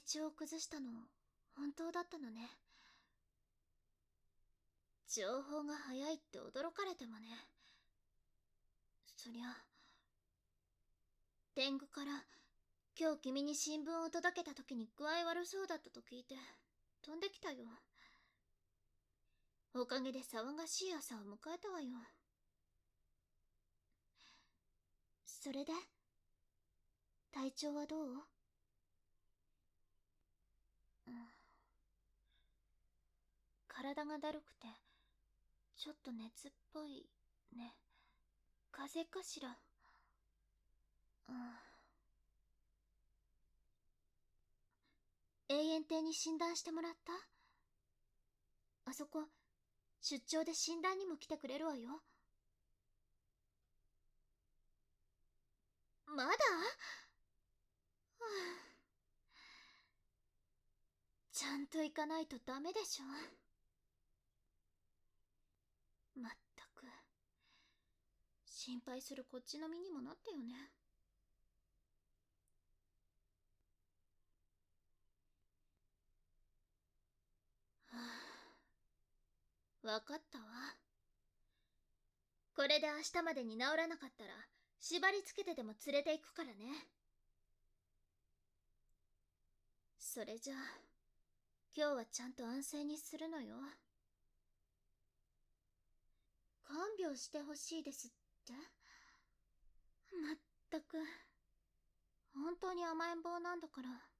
調を崩したの本当だったのね。情報が早いって驚かれてもね。そりゃ天狗から今日君に新聞を届けた時に具合悪そうだったと聞いて飛んできたよ。おかげで騒がしい朝を迎えたわよ。それで体調はどう？うん、体がだるくてちょっと熱っぽいね。風邪かしら？うん。永遠亭に診断してもらった？あそこ出張で診断にも来てくれるわよ。まだ？はあ、ちゃんと行かないとダメでしょ。まったく心配するこっちの身にもなったよね。はあ、わかったわ。これで明日までに治らなかったら縛り付けてでも連れて行くからね。それじゃあ今日はちゃんと安静にするのよ。看病してほしいですって？まったく本当に甘えん坊なんだから。